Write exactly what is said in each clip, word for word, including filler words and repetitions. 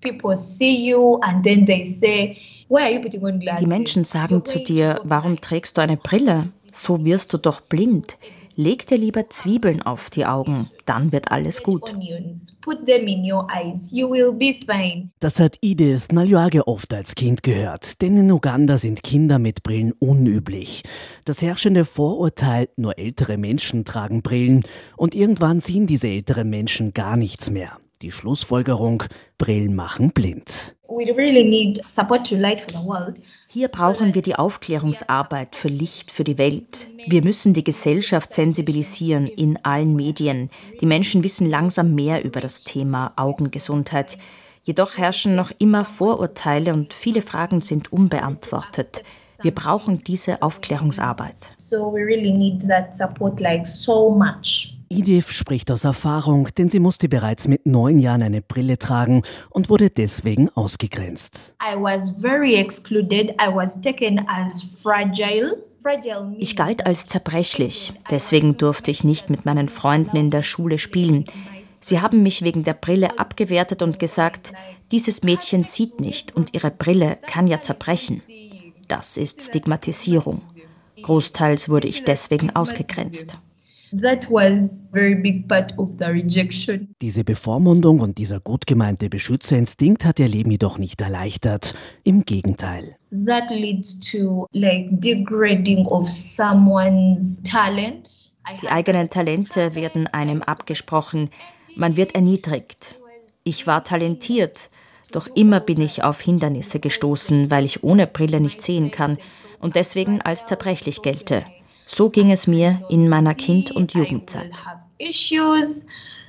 People see you and then they say, why are you putting on Die glasses? Menschen sagen zu dir, warum trägst du eine Brille? So wirst du doch blind. Leg dir lieber Zwiebeln auf die Augen, dann wird alles gut. Onions, put them in your eyes, you will be fine. Das hat Edith Nalyoage oft als Kind gehört, denn in Uganda sind Kinder mit Brillen unüblich. Das herrschende Vorurteil, nur ältere Menschen tragen Brillen, und irgendwann sehen diese älteren Menschen gar nichts mehr. Die Schlussfolgerung: Brillen machen blind. We really need support to light for the world. Hier brauchen wir die Aufklärungsarbeit für Licht für die Welt. Wir müssen die Gesellschaft sensibilisieren in allen Medien. Die Menschen wissen langsam mehr über das Thema Augengesundheit. Jedoch herrschen noch immer Vorurteile und viele Fragen sind unbeantwortet. Wir brauchen diese Aufklärungsarbeit. So we really need that support like so much. Edith spricht aus Erfahrung, denn sie musste bereits mit neun Jahren eine Brille tragen und wurde deswegen ausgegrenzt. I was very excluded. I was taken as fragile. Fragile means Ich galt als zerbrechlich, deswegen durfte ich nicht mit meinen Freunden in der Schule spielen. Sie haben mich wegen der Brille abgewertet und gesagt, dieses Mädchen sieht nicht und ihre Brille kann ja zerbrechen. Das ist Stigmatisierung. Großteils wurde ich deswegen ausgegrenzt. That was a very big part of the rejection. Diese Bevormundung und dieser gut gemeinte Beschützerinstinkt hat ihr Leben jedoch nicht erleichtert. Im Gegenteil. That leads to like degrading of someone's talent. I Die had- eigenen Talente werden einem abgesprochen. Man wird erniedrigt. Ich war talentiert, doch immer bin ich auf Hindernisse gestoßen, weil ich ohne Brille nicht sehen kann und deswegen als zerbrechlich gelte. So ging es mir in meiner Kind- und I will Jugendzeit. have issues.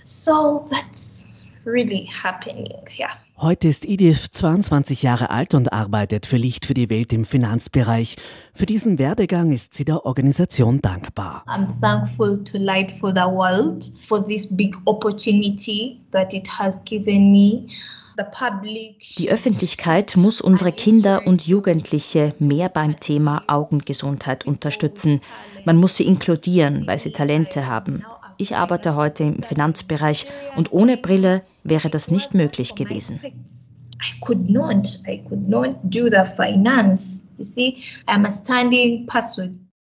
So that's really happening. Yeah. Heute ist Edith zweiundzwanzig Jahre alt und arbeitet für Licht für die Welt im Finanzbereich. Für diesen Werdegang ist sie der Organisation dankbar. I'm thankful to Light for the World for this big opportunity that it has given me. The public. Die Öffentlichkeit muss unsere Kinder und Jugendliche mehr beim Thema Augengesundheit unterstützen. Man muss sie inkludieren, weil sie Talente haben. Ich arbeite heute im Finanzbereich und ohne Brille wäre das nicht möglich gewesen. I could not. I could not do the finance. You see, I'm a standing person.